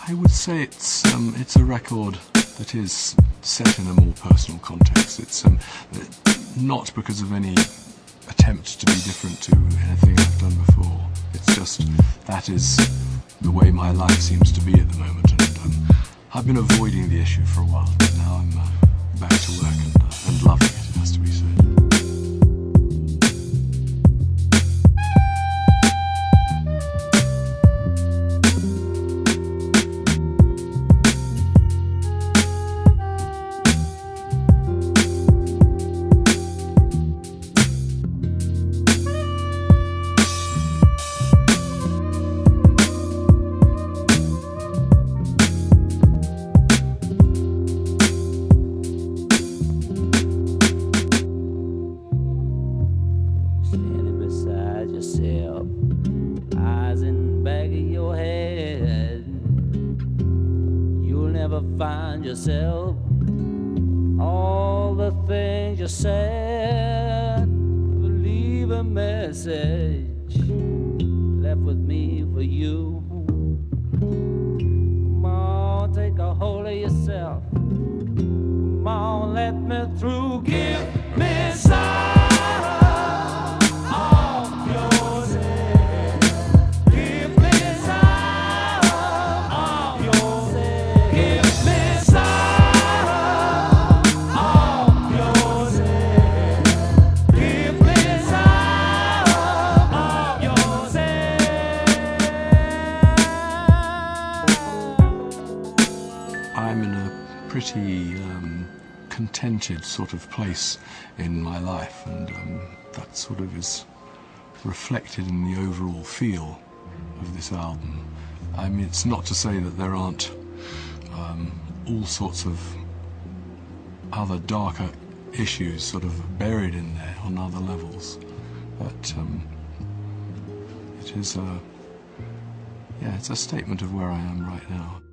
I would say it's a record that is set in a more personal context. It's not because of any attempt to be different to anything I've done before. It's just that is the way my life seems to be at the moment, and I've been avoiding the issue for a while, but now I'm back to work and loving it, it has to be said. Standing beside yourself, eyes in the back of your head. You'll never find yourself. All the things you said, leave a message left with me for you. Come on, take a hold of yourself. Come on, let me through. Give me some. I'm in a pretty contented sort of place in my life, and that sort of is reflected in the overall feel of this album. I mean, it's not to say that there aren't all sorts of other darker issues sort of buried in there on other levels, but it is it's a statement of where I am right now.